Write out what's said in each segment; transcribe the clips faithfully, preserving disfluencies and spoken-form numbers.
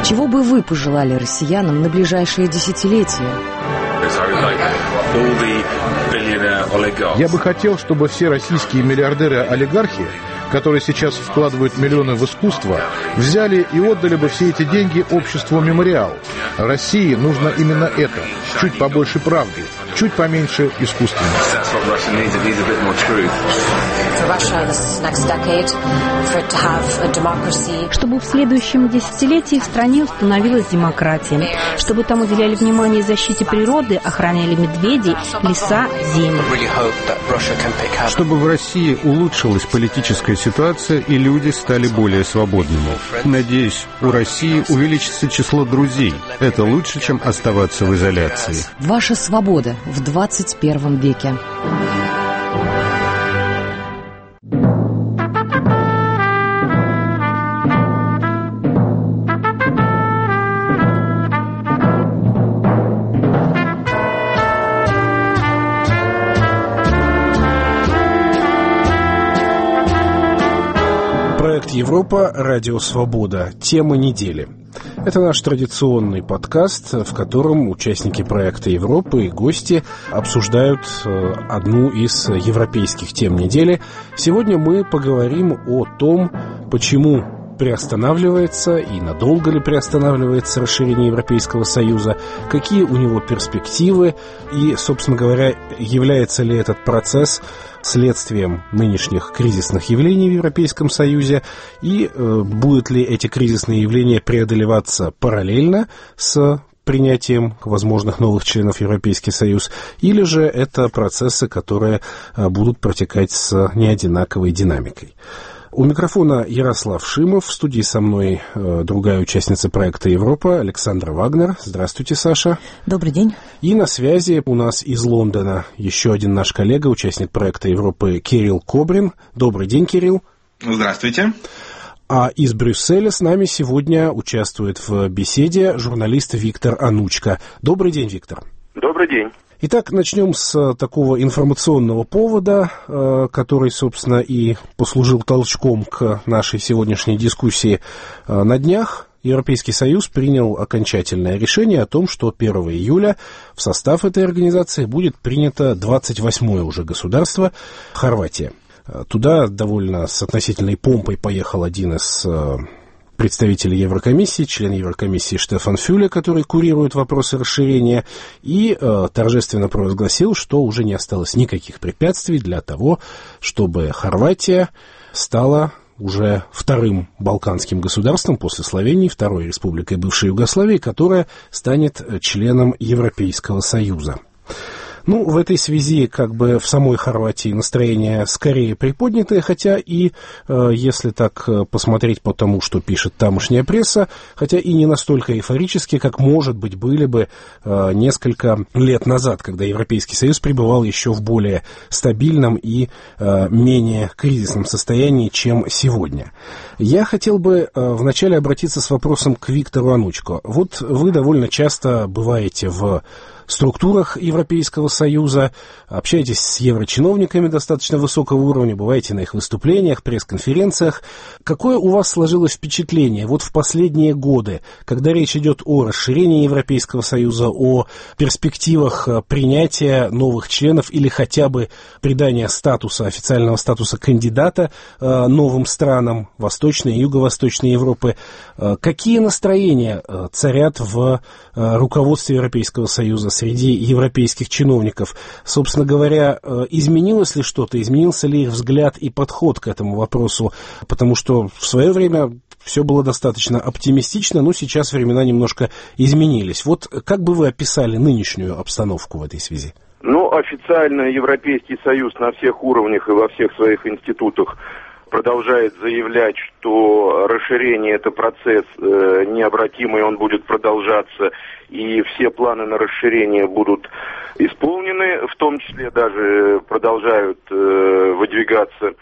Чего бы вы пожелали россиянам на ближайшие десятилетия? Я бы хотел, чтобы все российские миллиардеры-олигархи, которые сейчас вкладывают миллионы в искусство, взяли и отдали бы все эти деньги обществу «Мемориал». России нужно именно это. Чуть побольше правды, чуть поменьше искусственности. Чтобы в следующем десятилетии в стране установилась демократия, чтобы там уделяли внимание защите природы, охраняли медведей, леса, земли. Чтобы в России улучшилась политическая ситуация и люди стали более свободными. Надеюсь, у России увеличится число друзей. Это лучше, чем оставаться в изоляции. Ваша свобода в двадцать первом веке. Проект Европа, Радио Свобода. Тема недели. Это наш традиционный подкаст, в котором участники проекта Европы и гости обсуждают одну из европейских тем недели. Сегодня мы поговорим о том, почему приостанавливается и надолго ли приостанавливается расширение Европейского Союза, какие у него перспективы и, собственно говоря, является ли этот процесс следствием нынешних кризисных явлений в Европейском Союзе и э, будут ли эти кризисные явления преодолеваться параллельно с принятием возможных новых членов в Европейский Союз, или же это процессы, которые э, будут протекать с неодинаковой динамикой. У микрофона Ярослав Шимов, в студии со мной э, другая участница проекта Европа, Александра Вагнер. Здравствуйте, Саша. Добрый день. И на связи у нас из Лондона еще один наш коллега, участник проекта Европы Кирилл Кобрин. Добрый день, Кирилл. Здравствуйте. А из Брюсселя с нами сегодня участвует в беседе журналист Виктор Анучко. Добрый день, Виктор. Добрый день. Итак, начнем с такого информационного повода, который, собственно, и послужил толчком к нашей сегодняшней дискуссии. На днях Европейский Союз принял окончательное решение о том, что первого июля в состав этой организации будет принято двадцать восьмое уже государство — Хорватия. Туда довольно с относительной помпой поехал один из представитель Еврокомиссии, член Еврокомиссии Штефан Фюле, который курирует вопросы расширения, и э, торжественно провозгласил, что уже не осталось никаких препятствий для того, чтобы Хорватия стала уже вторым балканским государством после Словении, второй республикой бывшей Югославии, которая станет членом Европейского Союза. Ну, в этой связи, как бы, в самой Хорватии настроение скорее приподнятое, хотя и, э, если так посмотреть по тому, что пишет тамошняя пресса, хотя и не настолько эйфорически, как, может быть, были бы э, несколько лет назад, когда Европейский Союз пребывал еще в более стабильном и э, менее кризисном состоянии, чем сегодня. Я хотел бы э, вначале обратиться с вопросом к Виктору Анучко. Вот вы довольно часто бываете в структурах Европейского Союза, общаетесь с еврочиновниками достаточно высокого уровня, бываете на их выступлениях, пресс-конференциях. Какое у вас сложилось впечатление вот в последние годы, когда речь идет о расширении Европейского Союза, о перспективах принятия новых членов или хотя бы придания статуса, официального статуса кандидата э, новым странам Восточной и Юго-Восточной Европы? Э, какие настроения э, царят в э, руководстве Европейского Союза среди европейских чиновников? Собственно говоря, изменилось ли что-то, изменился ли их взгляд и подход к этому вопросу? Потому что в свое время все было достаточно оптимистично, но сейчас времена немножко изменились. Вот как бы вы описали нынешнюю обстановку в этой связи? Ну, официально Европейский Союз на всех уровнях и во всех своих институтах продолжает заявлять, что расширение — это процесс э, необратимый, он будет продолжаться, и все планы на расширение будут исполнены, в том числе даже продолжают э, выдвигаться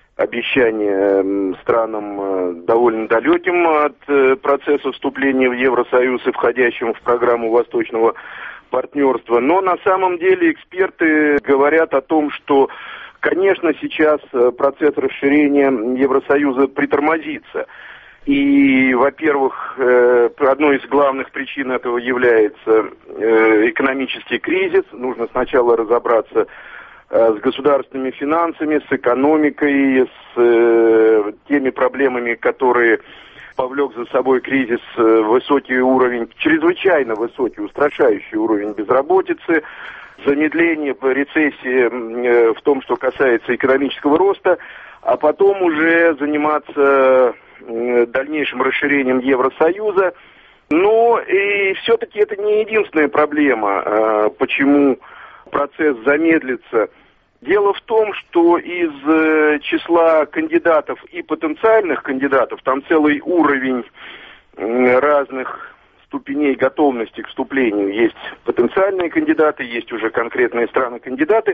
обещания э, странам э, довольно далеким от э, процесса вступления в Евросоюз и входящим в программу Восточного партнерства. Но на самом деле эксперты говорят о том, что, конечно, сейчас процесс расширения Евросоюза притормозится. И, во-первых, одной из главных причин этого является экономический кризис. Нужно сначала разобраться с государственными финансами, с экономикой, с теми проблемами, которые повлек за собой кризис, высокий уровень, чрезвычайно высокий, устрашающий уровень безработицы, замедление по рецессии в том, что касается экономического роста, а потом уже заниматься дальнейшим расширением Евросоюза. Но и все-таки это не единственная проблема, почему процесс замедлится. Дело в том, что из числа кандидатов и потенциальных кандидатов, там целый уровень разных ступеней готовности к вступлению. Есть потенциальные кандидаты, есть уже конкретные страны-кандидаты.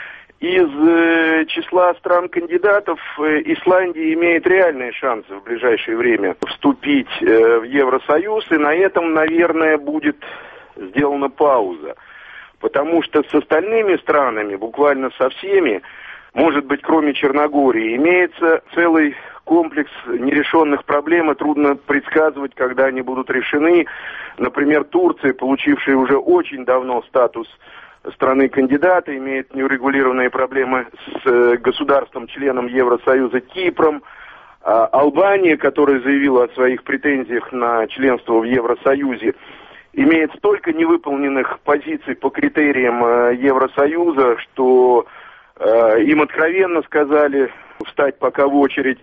Из э, числа стран-кандидатов э, Исландия имеет реальные шансы в ближайшее время вступить э, в Евросоюз, и на этом, наверное, будет сделана пауза. Потому что с остальными странами, буквально со всеми, может быть, кроме Черногории, имеется целый комплекс нерешенных проблем, и трудно предсказывать, когда они будут решены. Например, Турция, получившая уже очень давно статус страны-кандидата, имеет неурегулированные проблемы с государством-членом Евросоюза Кипром. А Албания, которая заявила о своих претензиях на членство в Евросоюзе, имеет столько невыполненных позиций по критериям Евросоюза, что э, им откровенно сказали встать пока в очередь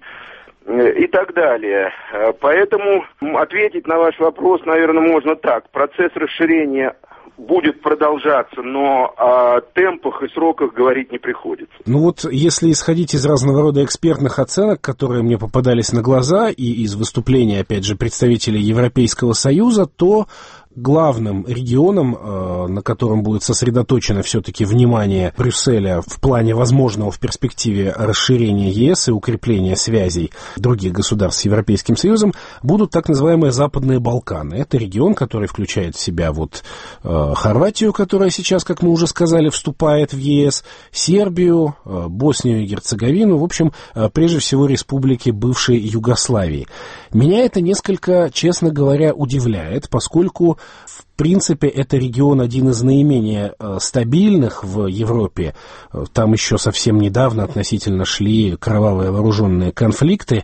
э, и так далее. Поэтому ответить на ваш вопрос, наверное, можно так. Процесс расширения будет продолжаться, но о темпах и сроках говорить не приходится. Ну вот, если исходить из разного рода экспертных оценок, которые мне попадались на глаза, и из выступлений, опять же, представителей Европейского Союза, то главным регионом, на котором будет сосредоточено все-таки внимание Брюсселя в плане возможного в перспективе расширения ЕС и укрепления связей других государств с Европейским Союзом, будут так называемые Западные Балканы. Это регион, который включает в себя вот Хорватию, которая сейчас, как мы уже сказали, вступает в ЕС, Сербию, Боснию и Герцеговину, в общем, прежде всего республики бывшей Югославии. Меня это несколько, честно говоря, удивляет, поскольку в принципе, это регион один из наименее стабильных в Европе. Там еще совсем недавно относительно шли кровавые вооруженные конфликты.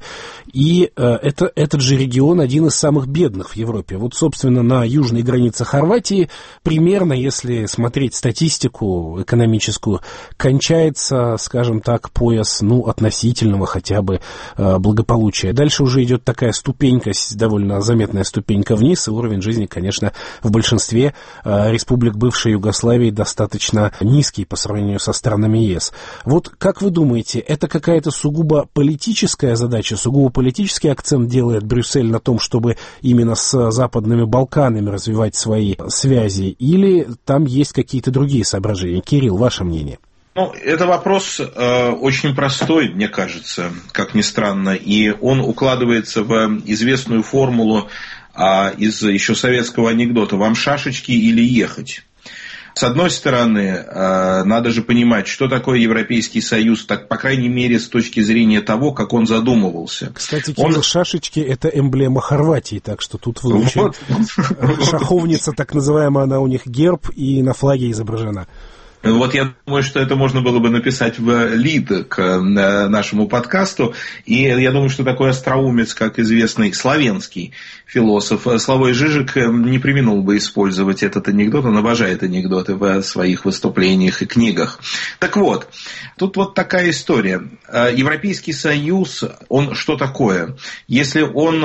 И это, этот же регион один из самых бедных в Европе. Вот, собственно, на южной границе Хорватии примерно, если смотреть статистику экономическую, кончается, скажем так, пояс, ну, относительного хотя бы благополучия. Дальше уже идет такая ступенька, довольно заметная ступенька вниз, и уровень жизни, конечно, в большинстве В большинстве республик бывшей Югославии достаточно низкий по сравнению со странами ЕС. Вот как вы думаете, это какая-то сугубо политическая задача, сугубо политический акцент делает Брюссель на том, чтобы именно с Западными Балканами развивать свои связи, или там есть какие-то другие соображения? Кирилл, ваше мнение? Ну, это вопрос э, очень простой, мне кажется, как ни странно, и он укладывается в известную формулу а из еще советского анекдота «Вам шашечки или ехать?». С одной стороны, надо же понимать, что такое Европейский Союз, так, по крайней мере, с точки зрения того, как он задумывался. Кстати, Кирилл, он... шашечки – это эмблема Хорватии, так что тут вы очень... Вот. Шаховница, так называемая, она у них герб и на флаге изображена. Вот я думаю, что это можно было бы написать в лид к нашему подкасту. И я думаю, что такой остроумец, как известный славянский философ Славой Жижик, не преминул бы использовать этот анекдот. Он обожает анекдоты в своих выступлениях и книгах. Так вот, тут вот такая история. Европейский Союз, он что такое? Если он,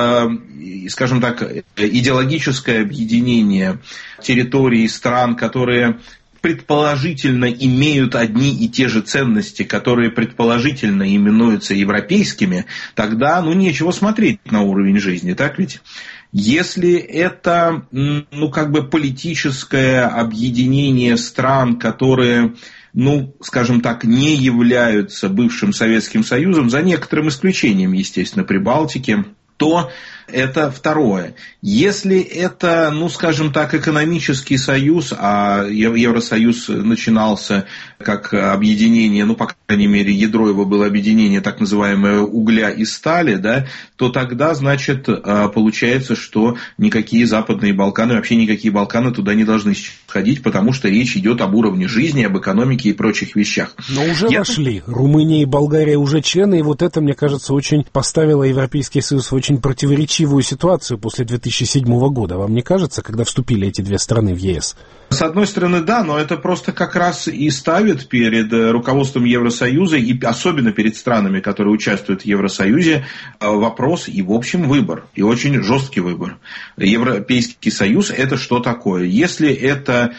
скажем так, идеологическое объединение территорий, стран, которые... предположительно имеют одни и те же ценности, которые предположительно именуются европейскими, тогда, ну, нечего смотреть на уровень жизни, так ведь? Если это, ну, как бы политическое объединение стран, которые, ну, скажем так, не являются бывшим Советским Союзом, за некоторым исключением, естественно, Прибалтики, то это второе. Если это, ну, скажем так, экономический союз, а Евросоюз начинался как объединение, ну, по крайней мере, ядро его было объединение так называемое угля и стали, да, то тогда, значит, получается, что никакие Западные Балканы, вообще никакие Балканы туда не должны ходить, потому что речь идет об уровне жизни, об экономике и прочих вещах. Но уже Я... вошли. Румыния и Болгария уже члены, и вот это, мне кажется, очень поставило Европейский Союз в очень противоречивую ситуацию после две тысячи седьмого года. Вам не кажется, когда вступили эти две страны в ЕС? С одной стороны, да, но это просто как раз и ставит перед руководством Евросоюза, и особенно перед странами, которые участвуют в Евросоюзе, вопрос и, в общем, выбор. И очень жесткий выбор. Европейский Союз – это что такое? Если это,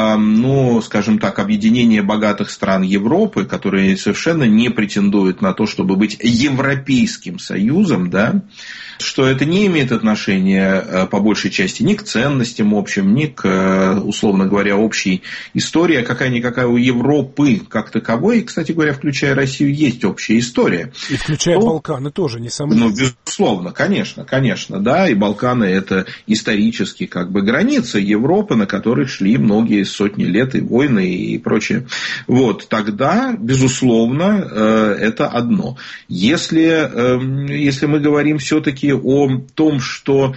ну, скажем так, объединение богатых стран Европы, которые совершенно не претендуют на то, чтобы быть Европейским Союзом, да, что это не имеет отношения, по большей части, ни к ценностям общим, ни к, условно говоря, общей истории. А какая-никакая у Европы как таковой, и, кстати говоря, включая Россию, есть общая история. И включая то, Балканы тоже, несомненно. Ну, безусловно, конечно, конечно, да. И Балканы – это исторически как бы граница Европы, на которых шли многие сотни лет и войны и прочее. Вот, тогда, безусловно, это одно. Если, если мы говорим все-таки о том, что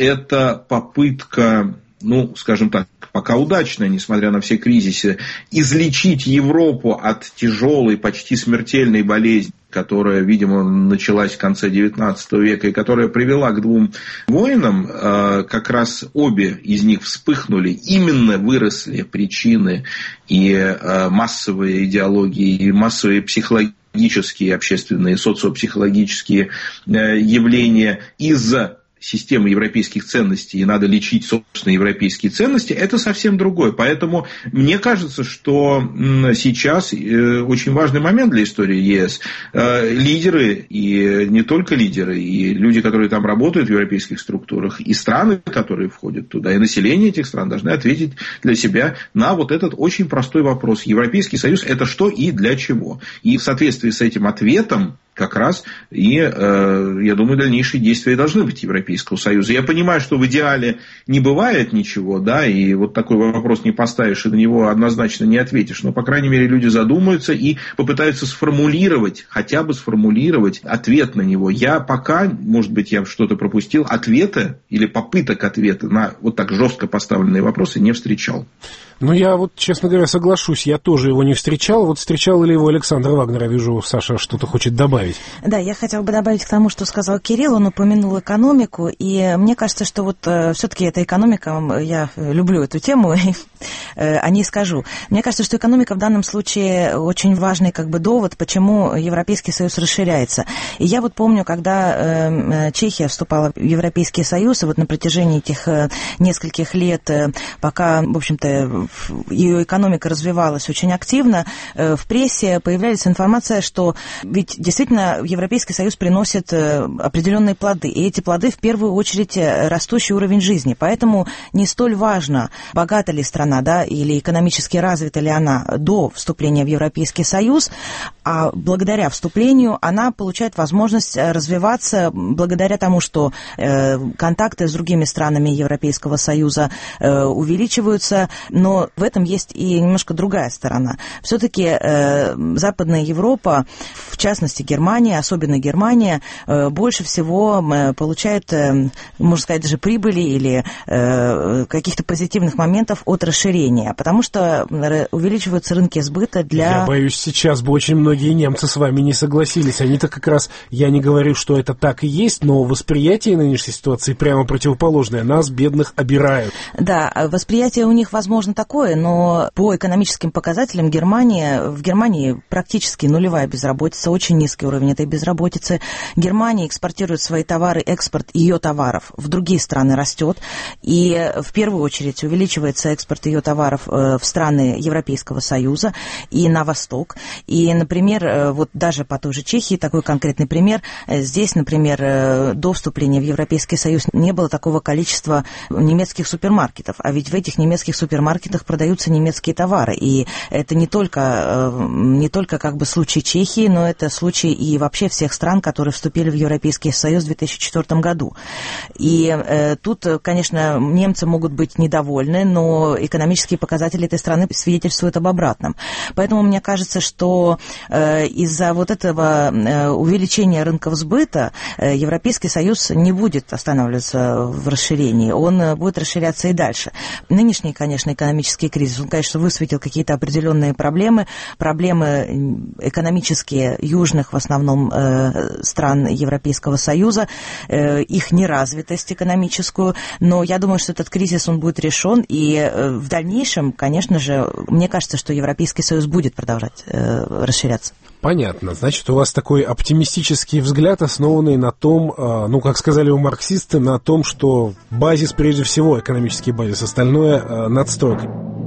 это попытка, ну, скажем так, пока удачная, несмотря на все кризисы, излечить Европу от тяжелой, почти смертельной болезни, которая, видимо, началась в конце девятнадцатого века и которая привела к двум войнам, как раз обе из них вспыхнули, именно выросли причины и массовые идеологии, и массовые психологические, общественные, социопсихологические явления из-за системы европейских ценностей, и надо лечить, собственно, европейские ценности, это совсем другое. Поэтому мне кажется, что сейчас очень важный момент для истории ЕС. Лидеры, и не только лидеры, и люди, которые там работают в европейских структурах, и страны, которые входят туда, и население этих стран должны ответить для себя на вот этот очень простой вопрос. Европейский Союз – это что и для чего? И в соответствии с этим ответом как раз и, э, я думаю, дальнейшие действия должны быть Европейского Союза. Я понимаю, что в идеале не бывает ничего, да, и вот такой вопрос не поставишь, и на него однозначно не ответишь. Но, по крайней мере, люди задумаются и попытаются сформулировать, хотя бы сформулировать ответ на него. Я пока, может быть, я что-то пропустил, ответа или попыток ответа на вот так жестко поставленные вопросы не встречал. Ну, я вот, честно говоря, соглашусь, я тоже его не встречал. Вот встречал ли его Александр Вагнер? Я вижу, Саша что-то хочет добавить. Да, я хотела бы добавить к тому, что сказал Кирилл. Он упомянул экономику, и мне кажется, что вот э, все-таки эта экономика, я люблю эту тему, э, о ней скажу. Мне кажется, что экономика в данном случае очень важный как бы довод, почему Европейский Союз расширяется. И я вот помню, когда э, Чехия вступала в Европейский Союз, и вот на протяжении этих э, нескольких лет, э, пока, в общем-то, ее экономика развивалась очень активно, в прессе появлялась информация, что ведь действительно Европейский Союз приносит определенные плоды, и эти плоды в первую очередь растущий уровень жизни, поэтому не столь важно, богата ли страна, да, или экономически развита ли она до вступления в Европейский Союз, а благодаря вступлению она получает возможность развиваться благодаря тому, что контакты с другими странами Европейского Союза увеличиваются, но в этом есть и немножко другая сторона. Все-таки э, Западная Европа, в частности Германия, особенно Германия, э, больше всего э, получает, э, можно сказать, даже прибыли или э, каких-то позитивных моментов от расширения, потому что увеличиваются рынки сбыта для... Я боюсь, сейчас бы очень многие немцы с вами не согласились. Они-то как раз, я не говорю, что это так и есть, но восприятие нынешней ситуации прямо противоположное. Нас, бедных, обирают. Да, восприятие у них, возможно, такое, но по экономическим показателям Германия, в Германии практически нулевая безработица, очень низкий уровень этой безработицы. Германия экспортирует свои товары, экспорт ее товаров в другие страны растет, и в первую очередь увеличивается экспорт ее ее товаров в страны Европейского Союза и на восток. И, например, вот даже по той же Чехии, такой конкретный пример, здесь, например, до вступления в Европейский Союз не было такого количества немецких супермаркетов, а ведь в этих немецких супермаркетах продаются немецкие товары. И это не только, не только как бы случай Чехии, но это случай и вообще всех стран, которые вступили в Европейский Союз в две тысячи четвёртом году. И э, тут, конечно, немцы могут быть недовольны, но экономические показатели этой страны свидетельствуют об обратном. Поэтому мне кажется, что э, из-за вот этого э, увеличения рынков сбыта э, Европейский Союз не будет останавливаться в расширении, он будет расширяться и дальше. Нынешний, конечно, экономический кризис, он, конечно, высветил какие-то определенные проблемы, проблемы экономические южных, в основном, э, стран Европейского Союза, э, их неразвитость экономическую, но я думаю, что этот кризис, он будет решен, и э, в дальнейшем, конечно же, мне кажется, что Европейский Союз будет продолжать э, расширяться. Понятно. Значит, у вас такой оптимистический взгляд, основанный на том, ну, как сказали у марксисты, на том, что базис, прежде всего, экономический базис, остальное надстройка.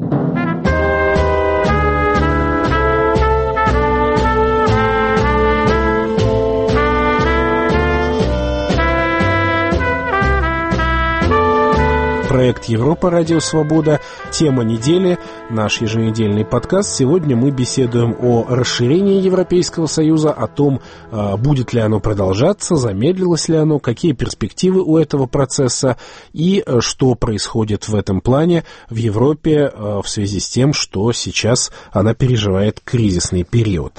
Проект «Европа. Радио Свобода». Тема недели, наш еженедельный подкаст. Сегодня мы беседуем о расширении Европейского Союза, о том, будет ли оно продолжаться, замедлилось ли оно, какие перспективы у этого процесса и что происходит в этом плане в Европе в связи с тем, что сейчас она переживает кризисный период.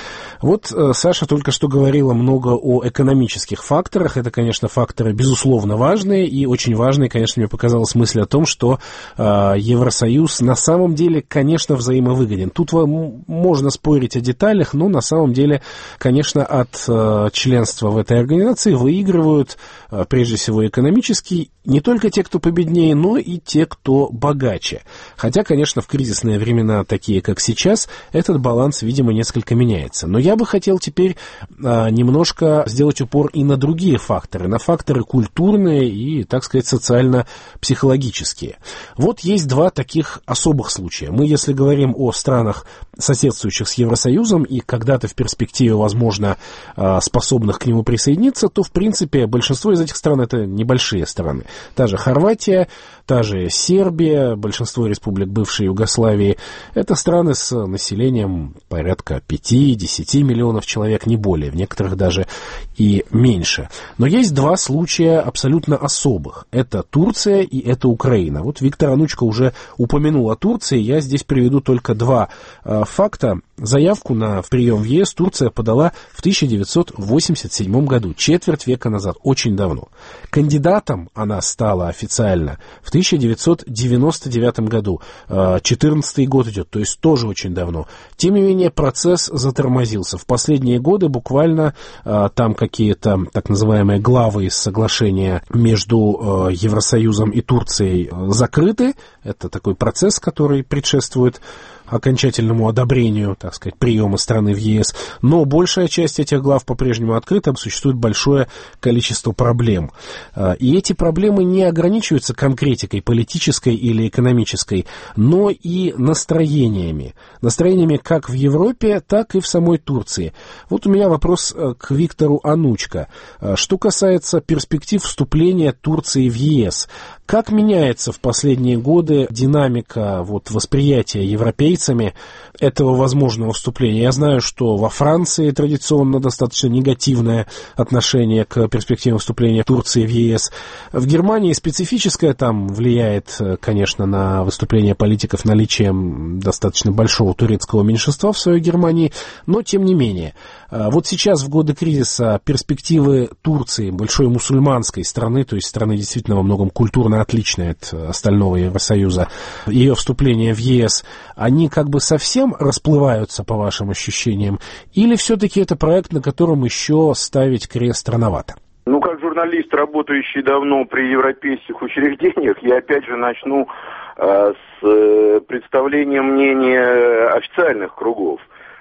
Вот Саша только что говорила много о экономических факторах. Это, конечно, факторы, безусловно, важные. И очень важной, конечно, мне показалась мысль о том, что э, Евросоюз на самом деле, конечно, взаимовыгоден. Тут вам можно спорить о деталях, но на самом деле, конечно, от э, членства в этой организации выигрывают, э, прежде всего, экономически не только те, кто победнее, но и те, кто богаче. Хотя, конечно, в кризисные времена, такие как сейчас, этот баланс, видимо, несколько меняется. Но я Я бы хотел теперь а, немножко сделать упор и на другие факторы, на факторы культурные и, так сказать, социально-психологические. Вот есть два таких особых случая. Мы, если говорим о странах, соседствующих с Евросоюзом и когда-то в перспективе, возможно, а, способных к нему присоединиться, то, в принципе, большинство из этих стран — это небольшие страны. Та же Хорватия, та же Сербия, большинство республик бывшей Югославии — это страны с населением порядка пяти-десяти миллионов человек, не более, в некоторых даже и меньше. Но есть два случая абсолютно особых. Это Турция и это Украина. Вот Виктор Анучко уже упомянул о Турции. Я здесь приведу только два э, факта. Заявку на прием в ЕС Турция подала в тысяча девятьсот восемьдесят седьмом году, четверть века назад, очень давно. Кандидатом она стала официально в тысяча девятьсот девяносто девятом году, четырнадцатый год идет, то есть тоже очень давно. Тем не менее, процесс затормозился. В последние годы буквально там какие-то так называемые главы из соглашения между Евросоюзом и Турцией закрыты. Это такой процесс, который предшествует окончательному одобрению, так сказать, приема страны в ЕС. Но большая часть этих глав по-прежнему открыта, существует большое количество проблем. И эти проблемы не ограничиваются конкретикой политической или экономической, но и настроениями. Настроениями как в Европе, так и в самой Турции. Вот у меня вопрос к Виктору Анучко. Что касается перспектив вступления Турции в ЕС, как меняется в последние годы динамика вот, восприятия европейцами этого возможного вступления? Я знаю, что во Франции традиционно достаточно негативное отношение к перспективам вступления Турции в ЕС. В Германии специфическое, там влияет, конечно, на выступление политиков наличием достаточно большого турецкого меньшинства в своей Германии, но тем не менее. Вот сейчас, в годы кризиса, перспективы Турции, большой мусульманской страны, то есть страны действительно во многом культурно отличной от остального Евросоюза, ее вступление в ЕС, они как бы совсем расплываются, по вашим ощущениям, или все-таки это проект, на котором еще ставить крест рановато? Ну, как журналист, работающий давно при европейских учреждениях, я опять же начну э, с э, представления мнения официальных кругов.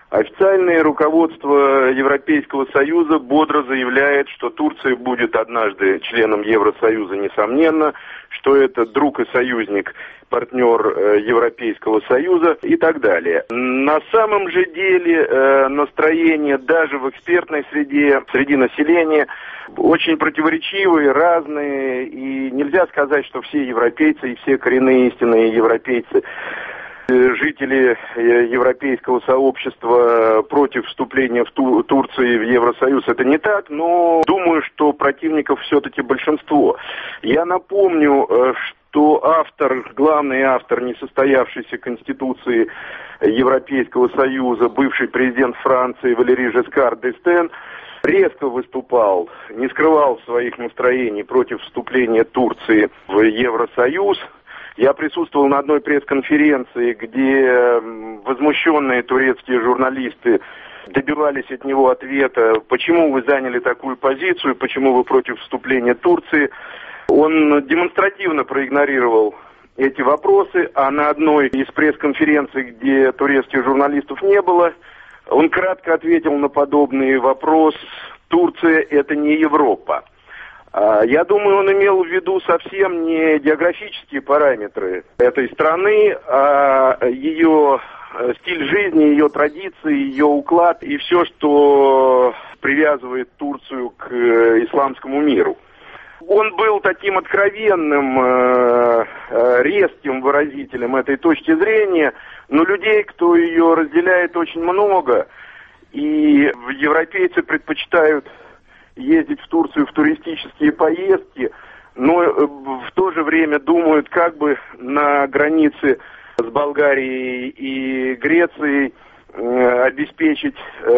Официальное руководство Европейского Союза бодро заявляет, что Турция будет однажды членом Евросоюза, несомненно, что это друг и союзник, партнер Европейского Союза и так далее. На самом же деле настроение даже в экспертной среде, среди населения очень противоречивые, разные, и нельзя сказать, что все европейцы и все коренные истинные европейцы, жители европейского сообщества против вступления в Ту- Турции в Евросоюз. Это не так, но думаю, что противников все-таки большинство. Я напомню, что автор, главный автор несостоявшейся Конституции Европейского Союза, бывший президент Франции Валерий Жескар д'Эстен, резко выступал, не скрывал своих настроений против вступления Турции в Евросоюз. Я присутствовал на одной пресс-конференции, где возмущенные турецкие журналисты добивались от него ответа, почему вы заняли такую позицию, почему вы против вступления Турции. Он демонстративно проигнорировал эти вопросы, а на одной из пресс-конференций, где турецких журналистов не было, он кратко ответил на подобный вопрос: Турция – это не Европа. Я думаю, он имел в виду совсем не географические параметры этой страны, а ее стиль жизни, ее традиции, ее уклад и все, что привязывает Турцию к исламскому миру. Он был таким откровенным, резким выразителем этой точки зрения, но людей, кто ее разделяет, очень много, и европейцы предпочитают ездить в Турцию в туристические поездки, но в то же время думают, как бы на границе с Болгарией и Грецией э, обеспечить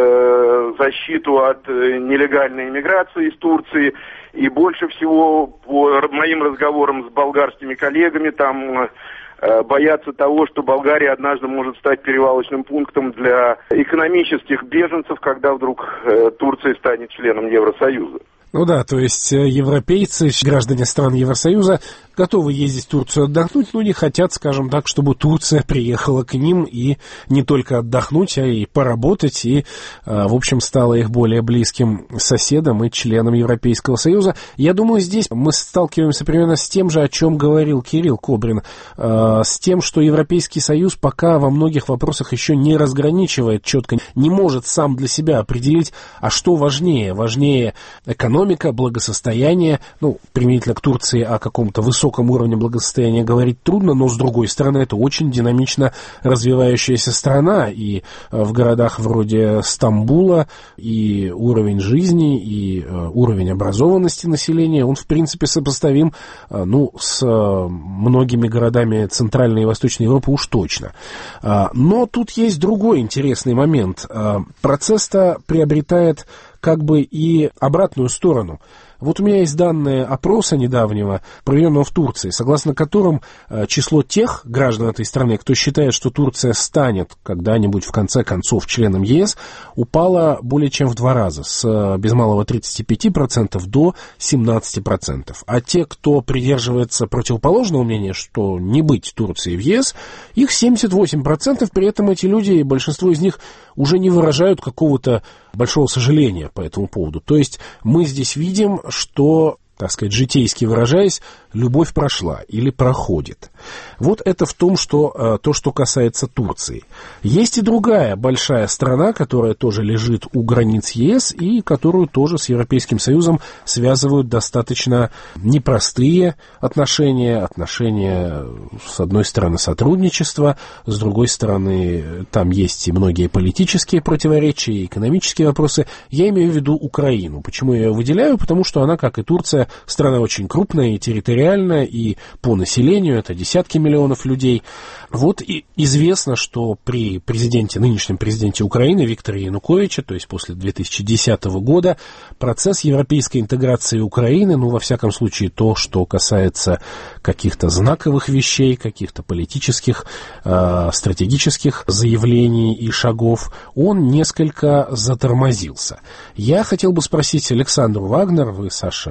э, защиту от нелегальной иммиграции из Турции. И больше всего, по моим разговорам с болгарскими коллегами, там э, боятся того, что Болгария однажды может стать перевалочным пунктом для экономических беженцев, когда вдруг э, Турция станет членом Евросоюза. Ну да, то есть европейцы, граждане стран Евросоюза, готовы ездить в Турцию отдохнуть, но не хотят, скажем так, чтобы Турция приехала к ним и не только отдохнуть, а и поработать, и, в общем, стала их более близким соседом и членом Европейского Союза. Я думаю, здесь мы сталкиваемся примерно с тем же, о чем говорил Кирилл Кобрин, с тем, что Европейский Союз пока во многих вопросах еще не разграничивает четко, не может сам для себя определить, а что важнее. Важнее экономика, Экономика, благосостояние, ну, применительно к Турции о каком-то высоком уровне благосостояния говорить трудно, но, с другой стороны, это очень динамично развивающаяся страна, и в городах вроде Стамбула и уровень жизни, и уровень образованности населения, он, в принципе, сопоставим, ну, с многими городами Центральной и Восточной Европы уж точно. Но тут есть другой интересный момент. Процесс-то приобретает как бы и обратную сторону. Вот у меня есть данные опроса недавнего, проведенного в Турции, согласно которым число тех граждан этой страны, кто считает, что Турция станет когда-нибудь в конце концов членом ЕС, упало более чем в два раза, с без малого тридцати пяти процентов до семнадцати процентов. А те, кто придерживается противоположного мнения, что не быть Турции в ЕС, их семьдесят восемь процентов, при этом эти люди, большинство из них уже не выражают какого-то большого сожаления по этому поводу. То есть мы здесь видим, что, так сказать, житейски выражаясь, любовь прошла или проходит. Вот это в том, что то, что касается Турции. Есть и другая большая страна, которая тоже лежит у границ ЕС и которую тоже с Европейским Союзом связывают достаточно непростые отношения. Отношения, с одной стороны, сотрудничества, с другой стороны, там есть и многие политические противоречия, и экономические вопросы. Я имею в виду Украину. Почему я ее выделяю? Потому что она, как и Турция, страна очень крупная и территориальная, и по населению это десятки миллионов людей. Вот и известно, что при президенте, нынешнем президенте Украины Викторе Януковиче, то есть после две тысячи десятого года, процесс европейской интеграции Украины, ну, во всяком случае, то, что касается каких-то знаковых вещей, каких-то политических, э, стратегических заявлений и шагов, он несколько затормозился. Я хотел бы спросить Александру Вагнер, вы, Саша, родом с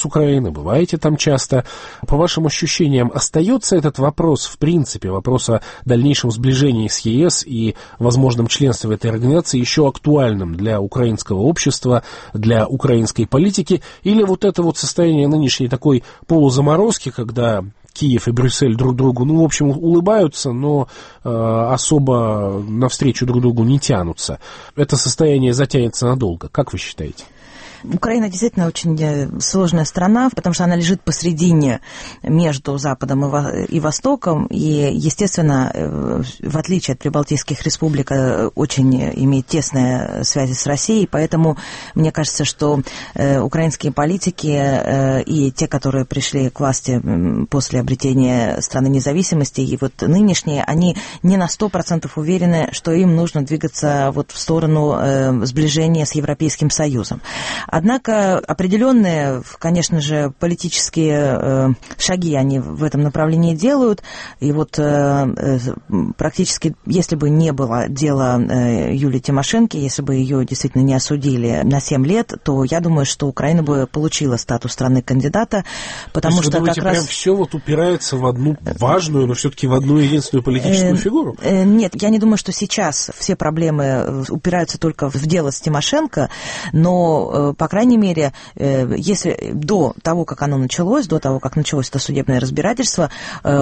с Украины, бываете там часто. По вашим ощущениям, остается этот вопрос, в принципе, вопрос о дальнейшем сближении с ЕС и возможном членстве в этой организации еще актуальным для украинского общества, для украинской политики, или вот это вот состояние нынешней такой полузаморозки, когда Киев и Брюссель друг другу, ну, в общем, улыбаются, но э, особо навстречу друг другу не тянутся. Это состояние затянется надолго. Как вы считаете? Украина действительно очень сложная страна, потому что она лежит посредине между Западом и Востоком, и, естественно, в отличие от прибалтийских республик, очень имеет тесные связи с Россией, поэтому мне кажется, что украинские политики и те, которые пришли к власти после обретения страны независимости, и вот нынешние, они не на сто процентов уверены, что им нужно двигаться вот в сторону сближения с Европейским Союзом. Однако определенные, конечно же, политические э, шаги они в этом направлении делают. И вот э, практически, если бы не было дела э, Юлии Тимошенко, если бы ее действительно не осудили на семь лет, то я думаю, что Украина бы получила статус страны-кандидата, потому то есть, что вы думаете, как раз... прям все вот упирается в одну важную, но все-таки в одну единственную политическую э, фигуру? Э, нет, я не думаю, что сейчас все проблемы упираются только в дело с Тимошенко, но, э, по крайней мере, если до того, как оно началось, до того, как началось это судебное разбирательство,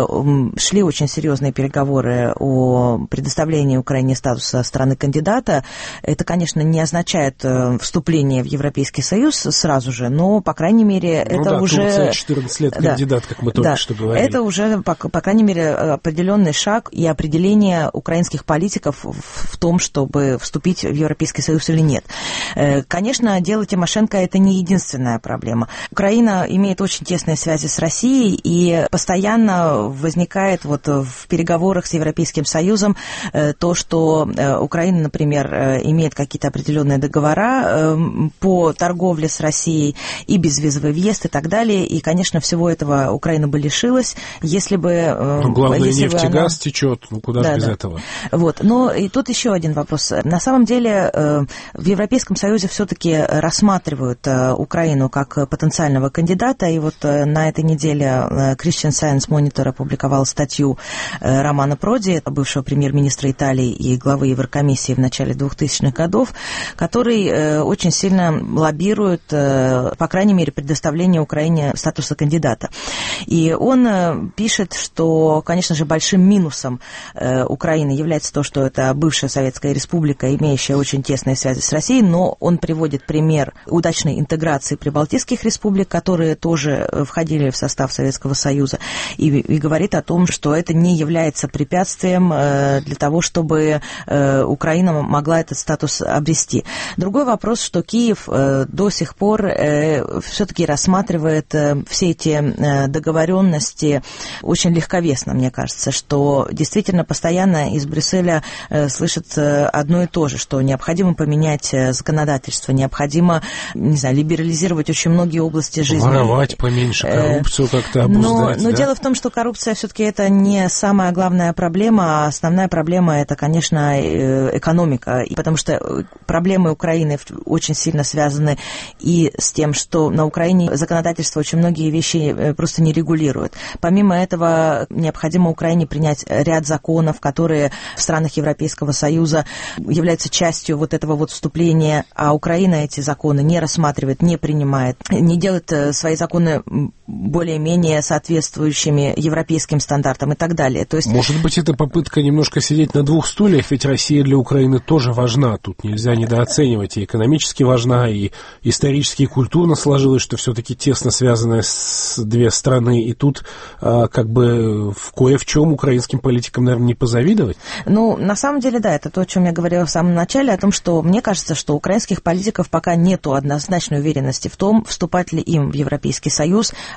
шли очень серьезные переговоры о предоставлении Украине статуса страны-кандидата. Это, конечно, не означает вступление в Европейский Союз сразу же, но, по крайней мере, ну это да, уже... Турция четырнадцать лет кандидат, да, как мы только да, что говорили. Это уже, по, по крайней мере, определенный шаг и определение украинских политиков в том, чтобы вступить в Европейский Союз или нет. Конечно, дело Тимошенко это не единственная проблема. Украина имеет очень тесные связи с Россией, и постоянно возникает вот в переговорах с Европейским Союзом то, что Украина, например, имеет какие-то определенные договора по торговле с Россией и безвизовый въезд и так далее. И, конечно, всего этого Украина бы лишилась, если бы... Ну, главное, если нефть бы и она... газ течет, ну куда да, же без да. этого? Вот. Но и тут еще один вопрос. На самом деле в Европейском Союзе все-таки рассматривают Украину как потенциального кандидата, и вот на этой неделе Christian Science Monitor опубликовал статью Романо Проди, бывшего премьер-министра Италии и главы Еврокомиссии в начале двухтысячных годов, который очень сильно лоббирует, по крайней мере, предоставление Украине статуса кандидата. И он пишет, что, конечно же, большим минусом Украины является то, что это бывшая Советская Республика, имеющая очень тесные связи с Россией, но он приводит пример удачной интеграции прибалтийских республик, которые тоже входили в состав Советского Союза, и, и говорит о том, что это не является препятствием э, для того, чтобы э, Украина могла этот статус обрести. Другой вопрос, что Киев э, до сих пор э, все-таки рассматривает э, все эти э, договоренности очень легковесно, мне кажется, что действительно постоянно из Брюсселя э, слышат э, одно и то же, что необходимо поменять э, законодательство, необходимо, не знаю, либерализировать очень многие области жизни. Воровать поменьше, коррупцию как-то обуздать. Но, но да? дело в том, что коррупция все-таки это не самая главная проблема, а основная проблема это, конечно, экономика, потому что проблемы Украины очень сильно связаны и с тем, что на Украине законодательство очень многие вещи просто не регулирует. Помимо этого, необходимо Украине принять ряд законов, которые в странах Европейского Союза являются частью вот этого вот вступления, а Украина эти законы не рассматривает, не принимает, не делает свои законы более-менее соответствующими европейским стандартам и так далее. То есть... Может быть, это попытка немножко сидеть на двух стульях, ведь Россия для Украины тоже важна. Тут нельзя недооценивать. И экономически важна, и исторически и культурно сложилось, что все-таки тесно связаны с две страны. И тут а, как бы в кое в чем украинским политикам, наверное, не позавидовать. Ну, на самом деле, да, это то, о чем я говорила в самом начале, о том, что мне кажется, что у украинских политиков пока нету однозначной уверенности в том, вступать ли им в Европейский Союз,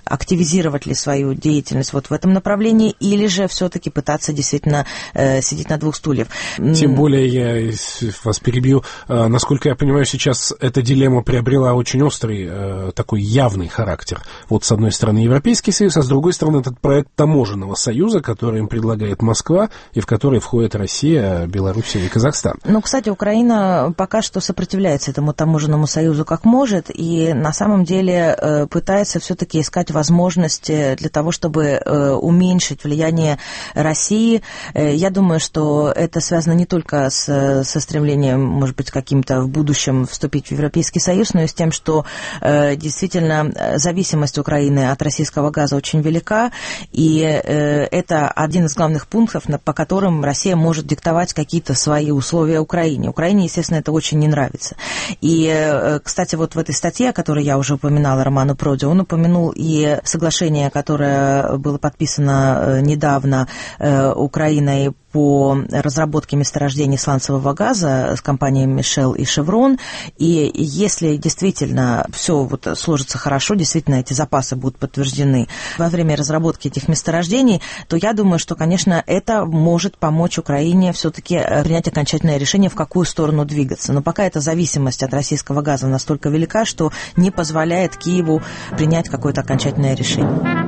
активизировать ли свою деятельность вот в этом направлении, или же все-таки пытаться действительно э, сидеть на двух стульях. Тем более, я вас перебью, э, насколько я понимаю, сейчас эта дилемма приобрела очень острый, э, такой явный характер. Вот с одной стороны Европейский Союз, а с другой стороны этот проект таможенного союза, который им предлагает Москва, и в который входят Россия, Белоруссия и Казахстан. Ну, кстати, Украина пока что сопротивляется этому таможенному союзу как может, и на самом деле э, пытается все-таки искать возможности для того, чтобы э, уменьшить влияние России. Э, я думаю, что это связано не только с, со стремлением, может быть, каким-то в будущем вступить в Европейский Союз, но и с тем, что э, действительно зависимость Украины от российского газа очень велика, и э, это один из главных пунктов, на, по которым Россия может диктовать какие-то свои условия Украине. Украине, естественно, это очень не нравится. И, э, кстати, вот в этой статье, о которой я уже упоминала, Романо Проди, он упомянул и соглашение, которое было подписано недавно э, Украиной по разработке месторождений сланцевого газа с компаниями Shell и Chevron. И если действительно все вот сложится хорошо, действительно эти запасы будут подтверждены во время разработки этих месторождений, то я думаю, что, конечно, это может помочь Украине все-таки принять окончательное решение, в какую сторону двигаться. Но пока эта зависимость от российского газа настолько велика, что не позволяет Киеву принять какое-то окончательное решение.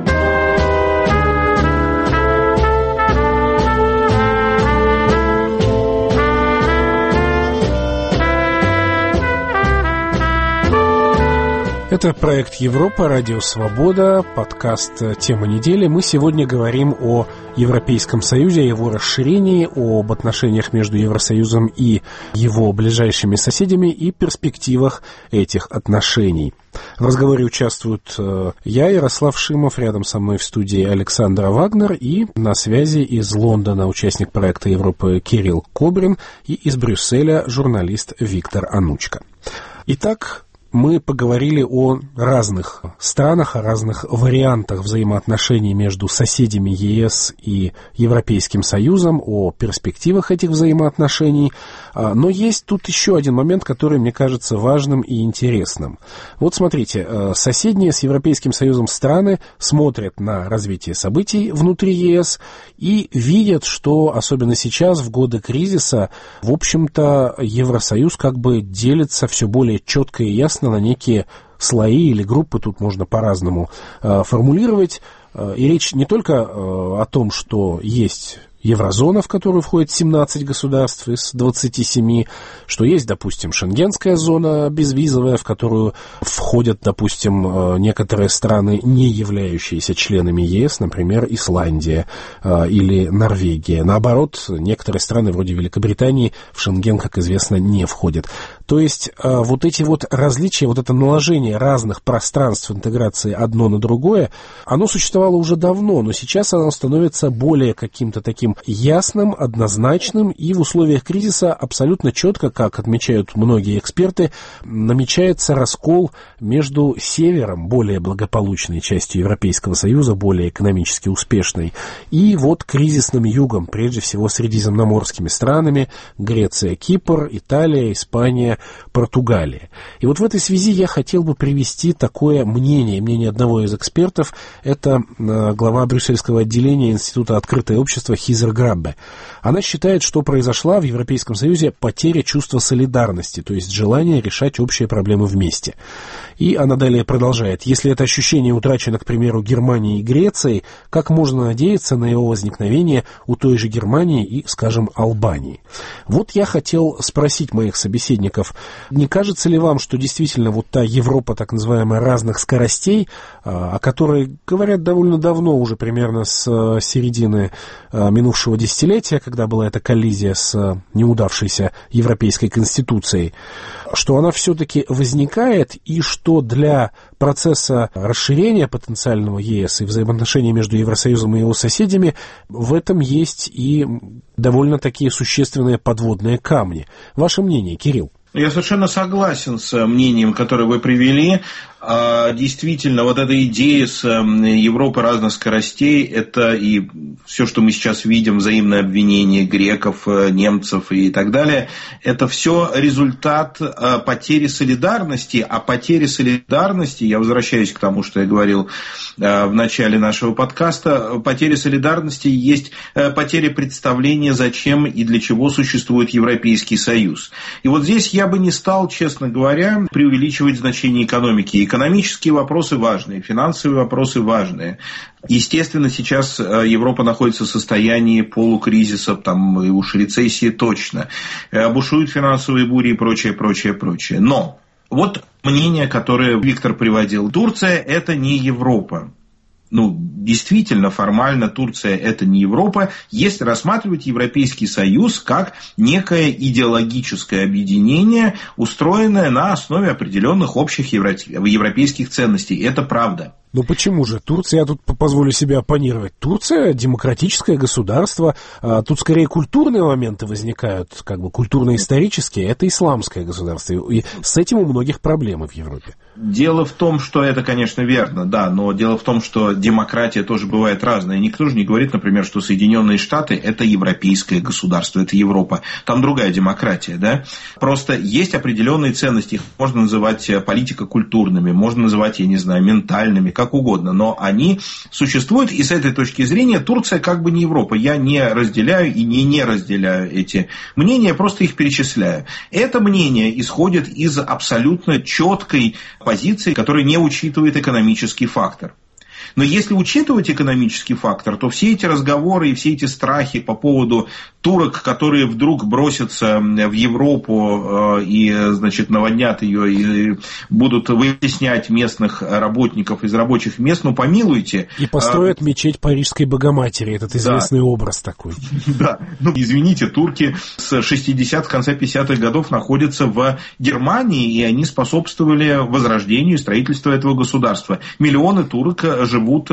Это проект Европа, Радио Свобода, подкаст «Тема недели». Мы сегодня говорим о Европейском Союзе, о его расширении, об отношениях между Евросоюзом и его ближайшими соседями и перспективах этих отношений. В разговоре участвуют я, Ярослав Шимов, рядом со мной в студии Александра Вагнер, и на связи из Лондона участник проекта Европы Кирилл Кобрин и из Брюсселя журналист Виктор Анучко. Итак, мы поговорили о разных странах, о разных вариантах взаимоотношений между соседями ЕС и Европейским Союзом, о перспективах этих взаимоотношений. Но есть тут еще один момент, который мне кажется важным и интересным. Вот смотрите, соседние с Европейским Союзом страны смотрят на развитие событий внутри ЕС и видят, что, особенно сейчас, в годы кризиса, в общем-то, Евросоюз как бы делится все более четко и ясно на некие слои или группы, тут можно по-разному э, формулировать. Э, и речь не только э, о том, что есть еврозона, в которую входит семнадцать государств из двадцати семи, что есть, допустим, шенгенская зона безвизовая, в которую входят, допустим, некоторые страны, не являющиеся членами ЕС, например, Исландия или Норвегия. Наоборот, некоторые страны, вроде Великобритании, в Шенген, как известно, не входят. То есть вот эти вот различия, вот это наложение разных пространств интеграции одно на другое, оно существовало уже давно, но сейчас оно становится более каким-то таким ясным, однозначным, и в условиях кризиса абсолютно четко, как отмечают многие эксперты, намечается раскол между севером, более благополучной частью Европейского Союза, более экономически успешной, и вот кризисным югом, прежде всего средиземноморскими странами: Греция, Кипр, Италия, Испания, Португалия. И вот в этой связи я хотел бы привести такое мнение, мнение одного из экспертов, это глава брюссельского отделения Института «Открытое общество» Хизер Граббе. Она считает, что произошла в Европейском Союзе потеря чувства солидарности, то есть желание решать общие проблемы вместе. И она далее продолжает: если это ощущение утрачено, к примеру, Германией и Грецией, как можно надеяться на его возникновение у той же Германии и, скажем, Албании? Вот я хотел спросить моих собеседников, не кажется ли вам, что действительно вот та Европа, так называемая, разных скоростей, о которой говорят довольно давно, уже примерно с середины минувшего десятилетия, когда была эта коллизия с неудавшейся европейской конституцией, что она все-таки возникает, и что для процесса расширения потенциального ЕС и взаимоотношений между Евросоюзом и его соседями в этом есть и довольно такие существенные подводные камни? Ваше мнение, Кирилл? Я совершенно согласен с мнением, которое вы привели. Действительно, вот эта идея с Европы разных скоростей, это и все, что мы сейчас видим, взаимное обвинение греков, немцев и так далее, это все результат потери солидарности, а потери солидарности, я возвращаюсь к тому, что я говорил в начале нашего подкаста, потери солидарности есть потеря представления, зачем и для чего существует Европейский Союз. И вот здесь я бы не стал, честно говоря, преувеличивать значение экономики. Экономические вопросы важные, финансовые вопросы важные. Естественно, сейчас Европа находится в состоянии полукризиса, там и уж рецессии точно. Бушуют финансовые бури и прочее, прочее, прочее. Но вот мнение, которое Виктор приводил. Турция – это не Европа. Ну, действительно, формально Турция – это не Европа, если рассматривать Европейский Союз как некое идеологическое объединение, устроенное на основе определенных общих европейских ценностей. Это правда. Ну почему же? Турция, я тут позволю себе оппонировать. Турция – демократическое государство. А тут скорее культурные моменты возникают, как бы культурно-исторические. Это исламское государство. И с этим у многих проблемы в Европе. Дело в том, что это, конечно, верно, да, но дело в том, что демократия тоже бывает разная. Никто же не говорит, например, что Соединенные Штаты – это европейское государство, это Европа. Там другая демократия, да. Просто есть определенные ценности, их можно называть политико-культурными, можно называть, я не знаю, ментальными, как угодно, но они существуют, и с этой точки зрения Турция как бы не Европа. Я не разделяю и не не разделяю эти мнения, просто их перечисляю. Это мнение исходит из абсолютно четкой позиции, которая не учитывает экономический фактор. Но если учитывать экономический фактор, то все эти разговоры и все эти страхи по поводу турок, которые вдруг бросятся в Европу и, значит, наводнят ее и будут вытеснять местных работников из рабочих мест, ну, помилуйте. И построят мечеть Парижской Богоматери, этот известный да. образ такой. Да, ну, извините, турки с шестидесятых, конца пятидесятых годов находятся в Германии, и они способствовали возрождению и строительству этого государства. Миллионы турок живут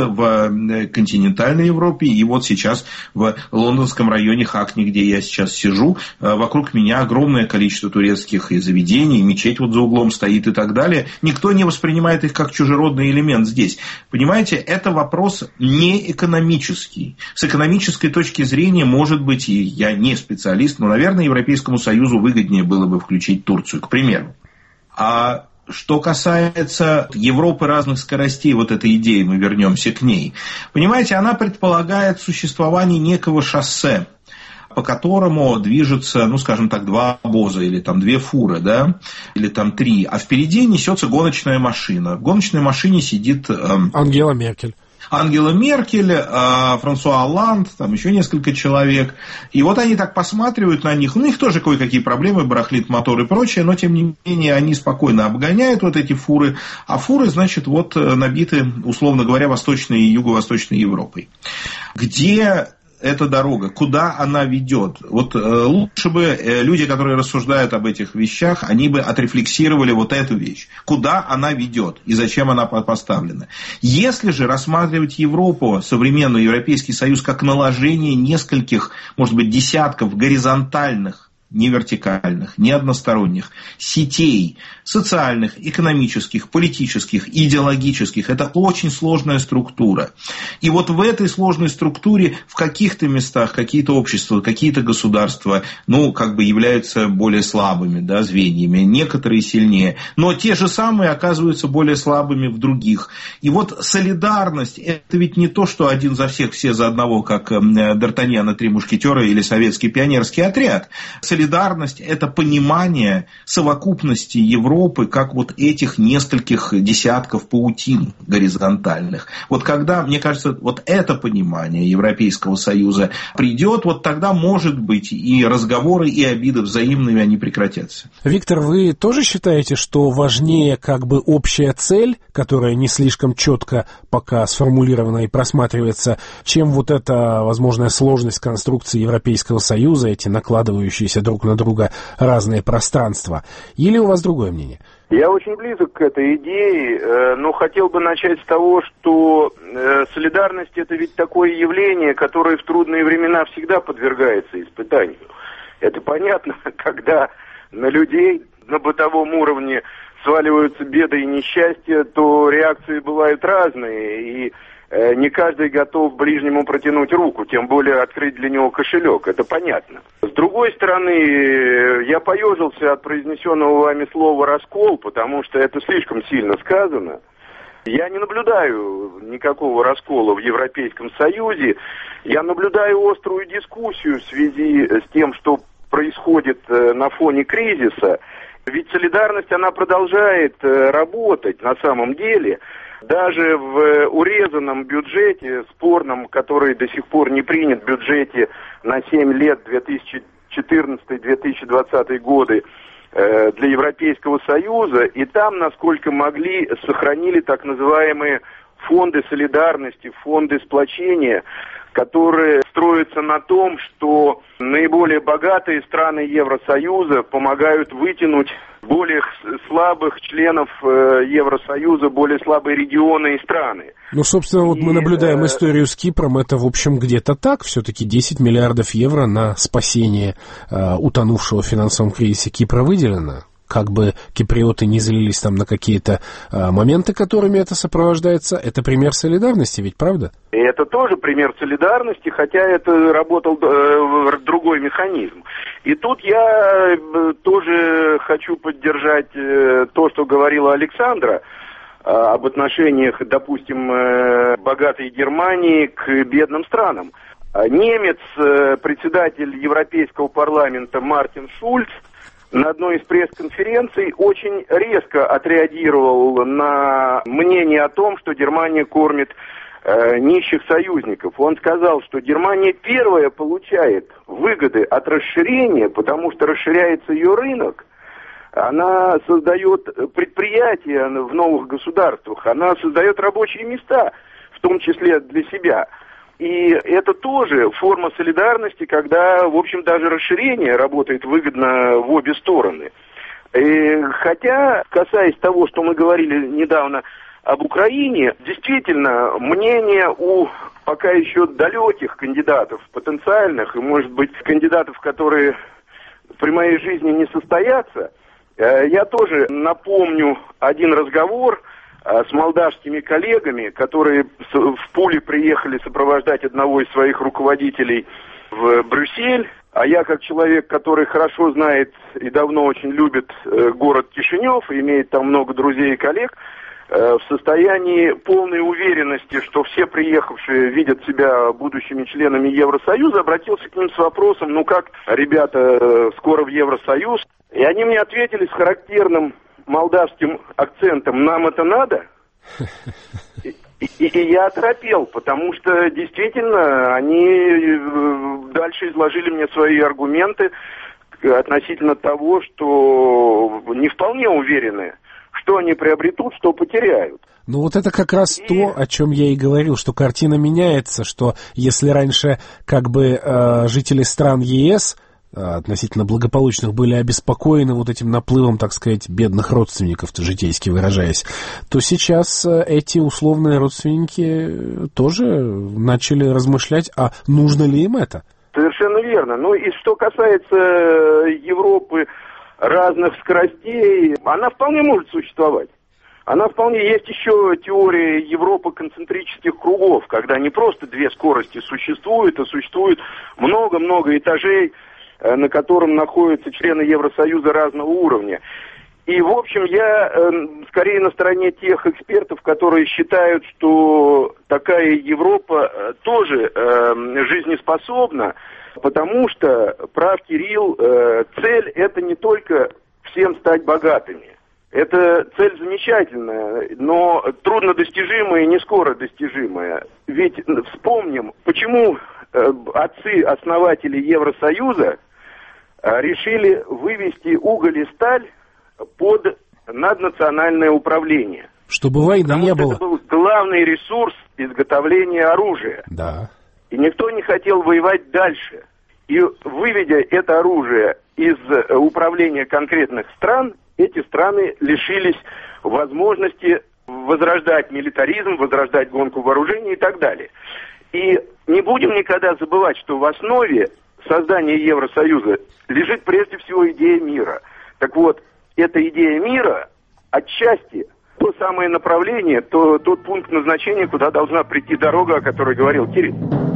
в континентальной Европе, и вот сейчас в лондонском районе Хакни, где я сейчас сижу, вокруг меня огромное количество турецких и заведений, мечеть вот за углом стоит и так далее. Никто не воспринимает их как чужеродный элемент здесь. Понимаете, это вопрос не экономический. С экономической точки зрения, может быть, и я не специалист, но, наверное, Европейскому Союзу выгоднее было бы включить Турцию, к примеру. А что касается Европы разных скоростей, вот этой идеи, мы вернемся к ней. Понимаете, она предполагает существование некого шоссе, по которому движется, ну, скажем так, два обоза или там две фуры, да, или там три, а впереди несется гоночная машина. В гоночной машине сидит эм, Ангела Меркель. Ангела Меркель, э, Франсуа Олланд, там еще несколько человек. И вот они так посматривают на них. У них тоже кое-какие проблемы, барахлит мотор и прочее, но тем не менее они спокойно обгоняют вот эти фуры. А фуры, значит, вот набиты, условно говоря, Восточной и Юго-Восточной Европой. Где эта дорога, куда она ведет? Вот э, лучше бы э, люди, которые рассуждают об этих вещах, они бы отрефлексировали вот эту вещь. Куда она ведет и зачем она поставлена? Если же рассматривать Европу, современный Европейский Союз, как наложение нескольких, может быть, десятков горизонтальных, не вертикальных, не односторонних сетей социальных, экономических, политических, идеологических. Это очень сложная структура. И вот в этой сложной структуре в каких-то местах какие-то общества, какие-то государства, ну, как бы являются более слабыми, да, звеньями, некоторые сильнее. Но те же самые оказываются более слабыми в других. И вот солидарность – это ведь не то, что один за всех, все за одного, как Д'Артаньян и три мушкетера или советский пионерский отряд. Солидарность – это понимание совокупности Европы как вот этих нескольких десятков паутин горизонтальных. Вот когда, мне кажется, вот это понимание Европейского Союза придет, вот тогда, может быть, и разговоры, и обиды взаимными, они прекратятся. Виктор, вы тоже считаете, что важнее как бы общая цель, которая не слишком четко пока сформулирована и просматривается, чем вот эта возможная сложность конструкции Европейского Союза, эти накладывающиеся друг на друга разные пространства? Или у вас другое мнение? Я очень близок к этой идее, но хотел бы начать с того, что солидарность – это ведь такое явление, которое в трудные времена всегда подвергается испытанию. Это понятно, когда на людей на бытовом уровне сваливаются беды и несчастья, то реакции бывают разные, и э, не каждый готов ближнему протянуть руку, тем более открыть для него кошелек, это понятно. С другой стороны, я поежился от произнесенного вами слова «раскол», потому что это слишком сильно сказано. Я не наблюдаю никакого раскола в Европейском Союзе, я наблюдаю острую дискуссию в связи с тем, что происходит на фоне кризиса. Ведь солидарность, она продолжает работать на самом деле. Даже в урезанном бюджете, спорном, который до сих пор не принят, бюджете на семь лет, две тысячи четырнадцатый — две тысячи двадцатый годы, для Европейского Союза, и там, насколько могли, сохранили так называемые фонды солидарности, фонды сплочения, которые строятся на том, что наиболее богатые страны Евросоюза помогают вытянуть более слабых членов Евросоюза, более слабые регионы и страны. Ну, собственно, вот и, мы наблюдаем э... историю с Кипром, это, в общем, где-то так, все-таки десять миллиардов евро на спасение э, утонувшего в финансовом кризисе Кипра выделено. Как бы киприоты не злились там на какие-то э, моменты, которыми это сопровождается, это пример солидарности, ведь правда? И это тоже пример солидарности, хотя это работал э, другой механизм. И тут я э, тоже хочу поддержать э, то, что говорила Александра, э, об отношениях, допустим, э, богатой Германии к бедным странам. Немец, э, председатель Европейского парламента Мартин Шульц, на одной из пресс-конференций очень резко отреагировал на мнение о том, что Германия кормит э, нищих союзников. Он сказал, что Германия первая получает выгоды от расширения, потому что расширяется ее рынок. Она создает предприятия в новых государствах, она создает рабочие места, в том числе для себя. И это тоже форма солидарности, когда, в общем, даже расширение работает выгодно в обе стороны. И хотя, касаясь того, что мы говорили недавно об Украине, действительно, мнение у пока еще далеких кандидатов, потенциальных, и, может быть, кандидатов, которые при моей жизни не состоятся, я тоже напомню один разговор с молдавскими коллегами, которые в Пуле приехали сопровождать одного из своих руководителей в Брюссель. А я, как человек, который хорошо знает и давно очень любит город Кишинев, и имеет там много друзей и коллег, в состоянии полной уверенности, что все приехавшие видят себя будущими членами Евросоюза, обратился к ним с вопросом: ну как, ребята, скоро в Евросоюз? И они мне ответили с характерным молдавским акцентом: нам это надо? И, и, и я оторопел, потому что действительно они дальше изложили мне свои аргументы относительно того, что не вполне уверены, что они приобретут, что потеряют. Ну вот это как раз и... то, о чем я и говорил, что картина меняется, что если раньше как бы э, жители стран ЕС относительно благополучных были обеспокоены вот этим наплывом, так сказать, бедных родственников, житейски выражаясь, то сейчас эти условные родственники тоже начали размышлять, а нужно ли им это? Совершенно верно. Ну и что касается Европы разных скоростей, она вполне может существовать. Она вполне... Есть еще теория Европы концентрических кругов, когда не просто две скорости существуют, а существует много-много этажей, на котором находятся члены Евросоюза разного уровня. И, в общем, я э, скорее на стороне тех экспертов, которые считают, что такая Европа э, тоже э, жизнеспособна, потому что, прав Кирилл, э, цель — это не только всем стать богатыми. Это цель замечательная, но труднодостижимая и не скоро достижимая. Ведь вспомним, почему э, отцы-основатели Евросоюза решили вывести уголь и сталь под наднациональное управление. Чтобы войны Потому не что было. Это был главный ресурс изготовления оружия. Да. И никто не хотел воевать дальше. И выведя это оружие из управления конкретных стран, эти страны лишились возможности возрождать милитаризм, возрождать гонку вооружений и так далее. И не будем никогда забывать, что в основе создания Евросоюза лежит прежде всего идея мира. Так вот, эта идея мира отчасти то самое направление, то тот пункт назначения, куда должна прийти дорога, о которой говорил Кирилл.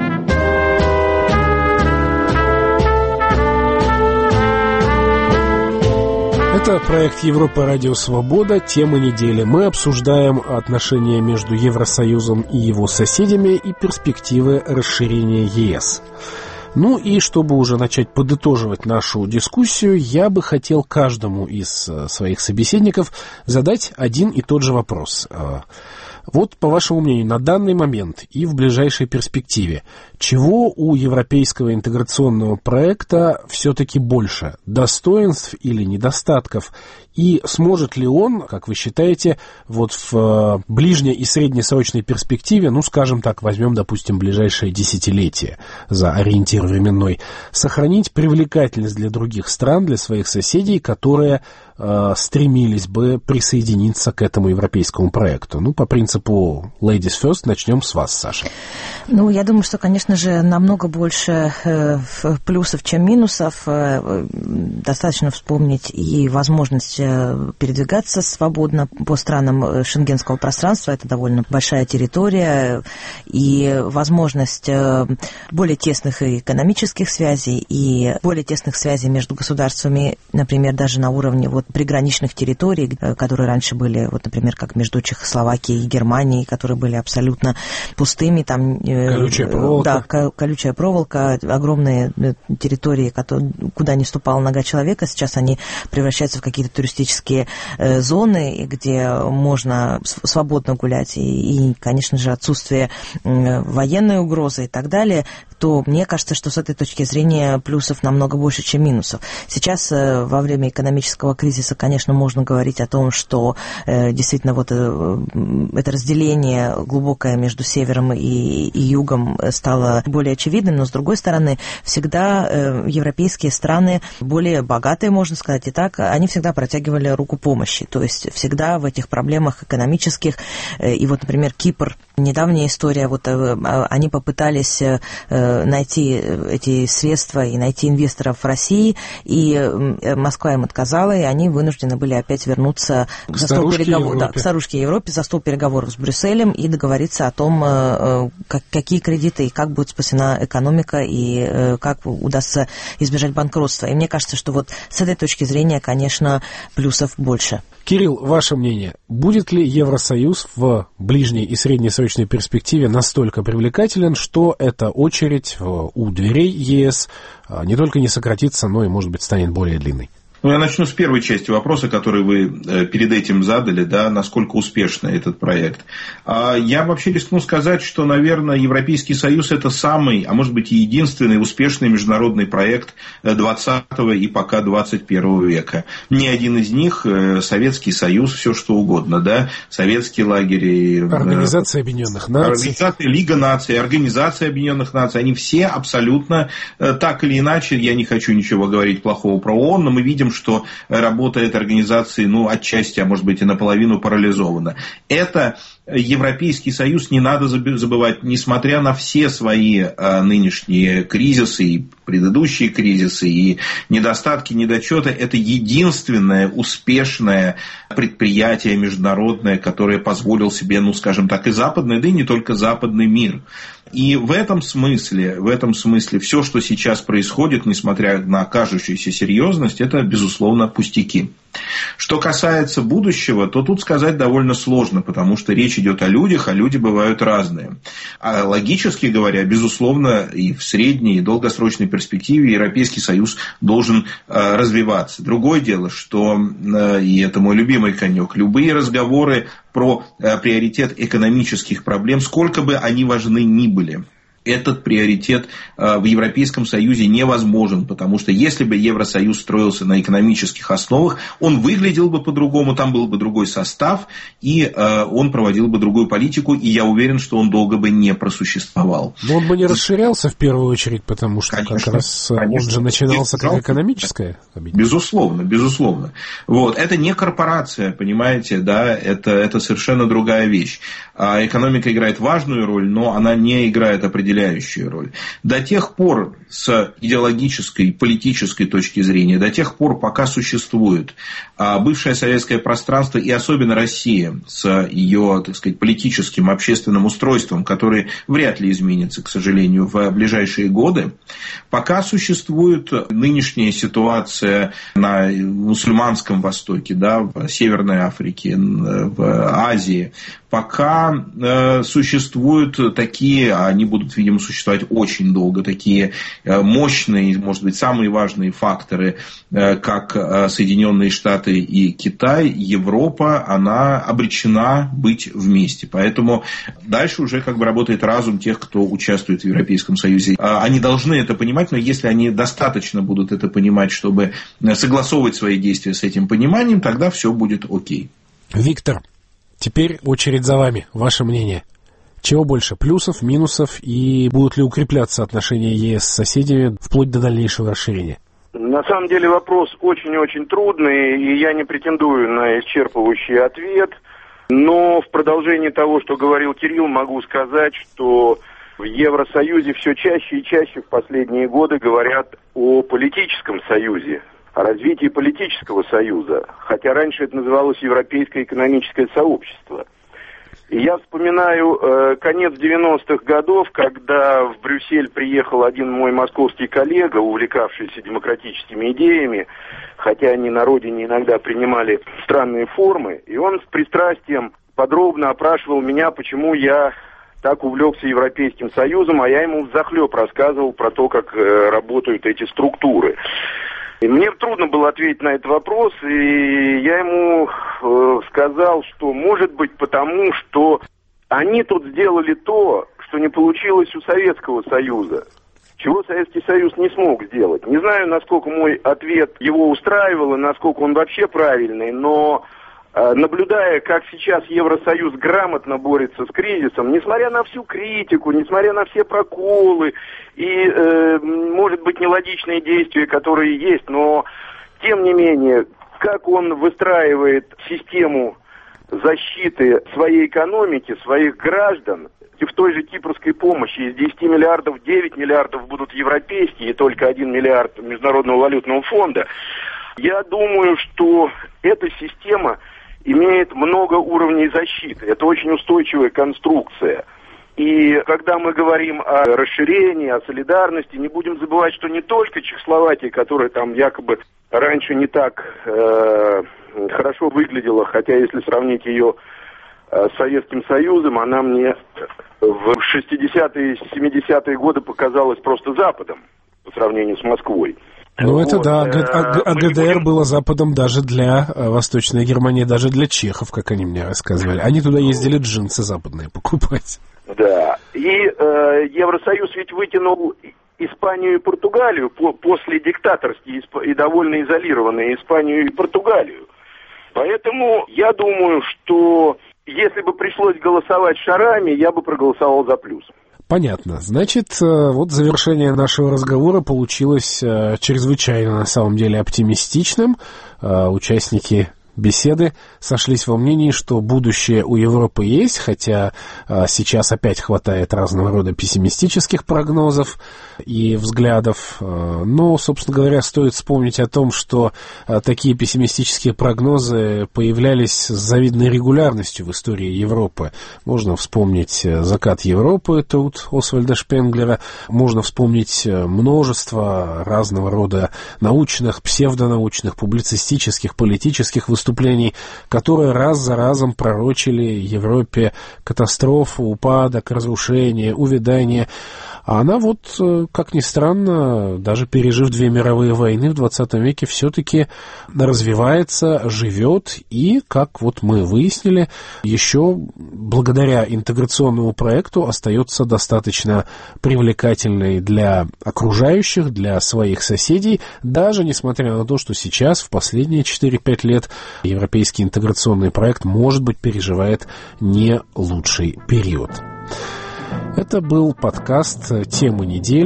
Это проект Европа Радио Свобода. Тема недели. Мы обсуждаем отношения между Евросоюзом и его соседями и перспективы расширения ЕС. Ну и чтобы уже начать подытоживать нашу дискуссию, я бы хотел каждому из своих собеседников задать один и тот же вопрос. Вот, по вашему мнению, на данный момент и в ближайшей перспективе, чего у европейского интеграционного проекта все-таки больше? Достоинств или недостатков? И сможет ли он, как вы считаете, вот в ближней и среднесрочной перспективе, ну, скажем так, возьмем, допустим, ближайшее десятилетие за ориентир временной, сохранить привлекательность для других стран, для своих соседей, которые э, стремились бы присоединиться к этому европейскому проекту? Ну, по принципу ladies first, начнем с вас, Саша. Ну, я думаю, что, конечно же, намного больше э, плюсов, чем минусов. Э, достаточно вспомнить и возможность передвигаться свободно по странам шенгенского пространства. Это довольно большая территория и возможность более тесных экономических связей и более тесных связей между государствами, например, даже на уровне вот приграничных территорий, которые раньше были, вот, например, как между Чехословакией и Германией, которые были абсолютно пустыми. Там, колючая проволока. Да, колючая проволока, огромные территории, куда не ступала нога человека. Сейчас они превращаются в какие-то туристические зоны, где можно свободно гулять, и, и, конечно же, отсутствие военной угрозы и так далее, то мне кажется, что с этой точки зрения плюсов намного больше, чем минусов. Сейчас во время экономического кризиса, конечно, можно говорить о том, что действительно вот это разделение глубокое между севером и, и югом стало более очевидным, но, с другой стороны, всегда европейские страны, более богатые, можно сказать и так, они всегда протягивали руку помощи, то есть всегда в этих проблемах экономических, и вот, например, Кипр, недавняя история, вот они попытались найти эти средства и найти инвесторов в России, и Москва им отказала, и они вынуждены были опять вернуться к за стол переговоров, да, к старушке Европе, за стол переговоров с Брюсселем и договориться о том, как, какие кредиты и как будет спасена экономика и как удастся избежать банкротства. И мне кажется, что вот с этой точки зрения, конечно, плюсов больше. Кирилл, ваше мнение, будет ли Евросоюз в ближней и среднесрочной перспективе настолько привлекателен, что эта очередь у дверей ЕС не только не сократится, но и, может быть, станет более длинной? Ну, я начну с первой части вопроса, который вы перед этим задали, да, насколько успешный этот проект. Я вообще рискну сказать, что, наверное, Европейский Союз – это самый, а может быть и единственный успешный международный проект двадцатого и пока двадцать первого века. Ни один из них, Советский Союз, все что угодно, да, советские лагеря. Организация Объединенных Наций. Организация Лига Наций, Организация Объединенных Наций, они все абсолютно так или иначе, я не хочу ничего говорить плохого про ООН, но мы видим, что работа этой организации, ну, отчасти, а может быть и наполовину парализована. Это Европейский Союз, не надо забывать, несмотря на все свои а, нынешние кризисы и предыдущие кризисы и недостатки, недочеты, это единственное успешное предприятие международное, которое позволил себе, ну, скажем так, и западный, да и не только западный мир. И в этом смысле, в этом смысле все, что сейчас происходит, несмотря на кажущуюся серьезность, это, безусловно, пустяки. Что касается будущего, то тут сказать довольно сложно, потому что речь идет о людях, а люди бывают разные. А логически говоря, безусловно, и в средней, и долгосрочной перспективе Европейский Союз должен э, развиваться. Другое дело, что, э, и это мой любимый конек, любые разговоры про э, приоритет экономических проблем, сколько бы они важны ни были, этот приоритет в Европейском Союзе невозможен, потому что если бы Евросоюз строился на экономических основах, он выглядел бы по-другому, там был бы другой состав, и он проводил бы другую политику, и я уверен, что он долго бы не просуществовал. Но он бы не расширялся в первую очередь, потому что конечно, как раз конечно. Он же начинался как экономическое. Безусловно, безусловно. Вот. Это не корпорация, понимаете, да, это, это совершенно другая вещь. Экономика играет важную роль, но она не играет определенную определяющая роль. До тех пор с идеологической, политической точки зрения, до тех пор, пока существует бывшее советское пространство и особенно Россия с ее, так сказать, политическим, общественным устройством, которое вряд ли изменится, к сожалению, в ближайшие годы, пока существует нынешняя ситуация на мусульманском Востоке, да, в Северной Африке, в Азии, пока э, существуют такие, они будут, видимо, существовать очень долго, такие э, мощные, может быть, самые важные факторы, э, как э, Соединенные Штаты и Китай, Европа, она обречена быть вместе. Поэтому дальше уже как бы работает разум тех, кто участвует в Европейском Союзе. Они должны это понимать, но если они достаточно будут это понимать, чтобы согласовывать свои действия с этим пониманием, тогда все будет окей. Виктор, теперь очередь за вами. Ваше мнение. Чего больше, плюсов, минусов, и будут ли укрепляться отношения ЕС с соседями вплоть до дальнейшего расширения? На самом деле вопрос очень-очень трудный, и я не претендую на исчерпывающий ответ. Но в продолжении того, что говорил Кирилл, могу сказать, что в Евросоюзе все чаще и чаще в последние годы говорят о политическом союзе, о развитии политического союза, хотя раньше это называлось Европейское экономическое сообщество. И я вспоминаю э, конец девяностых годов, когда в Брюссель приехал один мой московский коллега, увлекавшийся демократическими идеями, хотя они на родине иногда принимали странные формы, и он с пристрастием подробно опрашивал меня, почему я так увлекся Европейским Союзом, а я ему взахлеб рассказывал про то, как э, работают эти структуры. И мне трудно было ответить на этот вопрос, и я ему э, сказал, что может быть потому, что они тут сделали то, что не получилось у Советского Союза, чего Советский Союз не смог сделать. Не знаю, насколько мой ответ его устраивал и насколько он вообще правильный, но э, наблюдая, как сейчас Евросоюз грамотно борется с кризисом, несмотря на всю критику, несмотря на все проколы и, э, может быть, нелогичные действия, которые есть, но, тем не менее, как он выстраивает систему защиты своей экономики, своих граждан, и в той же кипрской помощи из десяти миллиардов девять миллиардов будут европейские и только один миллиард Международного валютного фонда, я думаю, что эта система имеет много уровней защиты. Это очень устойчивая конструкция. И когда мы говорим о расширении, о солидарности, не будем забывать, что не только Чехословакия, которая там якобы раньше не так э, хорошо выглядела, хотя если сравнить ее э, с Советским Союзом, она мне в шестидесятые, семидесятые годы показалась просто Западом по сравнению с Москвой. Ну, вот. Это да, а, а ГДР будем... было Западом даже для Восточной Германии, даже для чехов, как они мне рассказывали. Они туда ездили джинсы западные покупать. Да, и э, Евросоюз ведь вытянул Испанию и Португалию по, после диктаторские и довольно изолированные Испанию и Португалию. Поэтому я думаю, что если бы пришлось голосовать шарами, я бы проголосовал за плюс. Понятно. Значит, вот завершение нашего разговора получилось чрезвычайно, на самом деле, оптимистичным. Участники беседы сошлись во мнении, что будущее у Европы есть, хотя а, сейчас опять хватает разного рода пессимистических прогнозов и взглядов. А, но, собственно говоря, стоит вспомнить о том, что а, такие пессимистические прогнозы появлялись с завидной регулярностью в истории Европы. Можно вспомнить «Закат Европы» тут Освальда Шпенглера, можно вспомнить множество разного рода научных, псевдонаучных, публицистических, политических выступлений, выступлений, которые раз за разом пророчили Европе катастрофу, упадок, разрушение, увядание. А она вот, как ни странно, даже пережив две мировые войны в двадцатом веке, все-таки развивается, живет и, как вот мы выяснили, еще благодаря интеграционному проекту остается достаточно привлекательной для окружающих, для своих соседей, даже несмотря на то, что сейчас, в последние четыре-пять лет, европейский интеграционный проект, может быть, переживает не лучший период. Это был подкаст «Темы недели».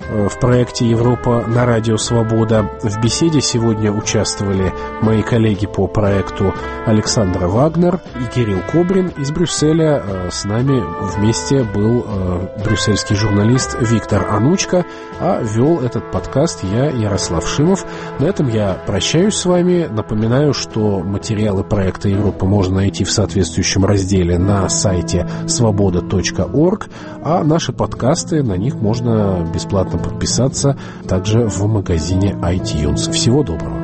в проекте «Европа на радио Свобода». В беседе сегодня участвовали мои коллеги по проекту Александра Вагнер и Кирилл Кобрин. Из Брюсселя с нами вместе был брюссельский журналист Виктор Анучко, а вел этот подкаст я, Ярослав Шимов. На этом я прощаюсь с вами. Напоминаю, что материалы проекта «Европа» можно найти в соответствующем разделе на сайте свобода точка орг, а наши подкасты, на них можно бесплатно подписаться также в магазине iTunes. Всего доброго.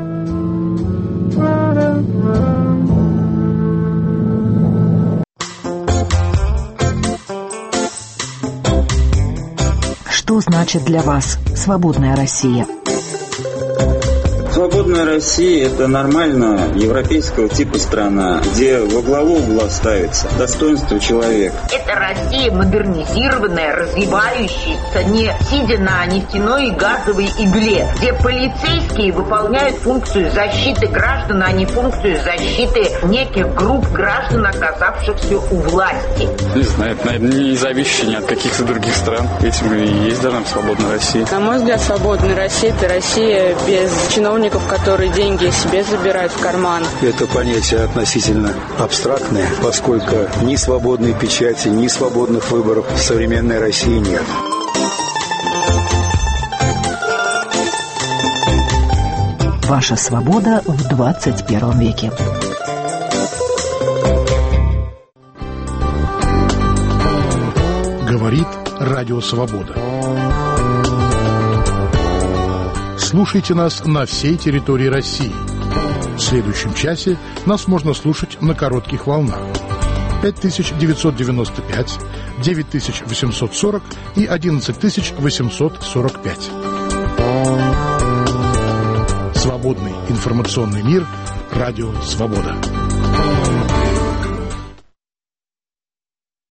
Что значит для вас свободная Россия? Свободная Россия – это нормальная европейского типа страна, где во главу угла ставится достоинство человека. Это Россия модернизированная, развивающаяся, не сидя на нефтяной и газовой игле, где полицейские выполняют функцию защиты граждан, а не функцию защиты неких групп граждан, оказавшихся у власти. Не знаю, это, наверное, не зависящее ни от каких-то других стран. Этим и есть даже свободная Россия. На мой взгляд, свободная Россия – это Россия без чиновников, которые деньги себе забирают в карман. Это понятие относительно абстрактное, поскольку ни свободной печати, ни свободных выборов в современной России нет. Ваша свобода в двадцать первом веке. Говорит Радио Свобода. Слушайте нас на всей территории России. В следующем часе нас можно слушать на коротких волнах. пять тысяч девятьсот девяносто пять, девять тысяч восемьсот сорок и одиннадцать тысяч восемьсот сорок пять. Свободный информационный мир. Радио Свобода.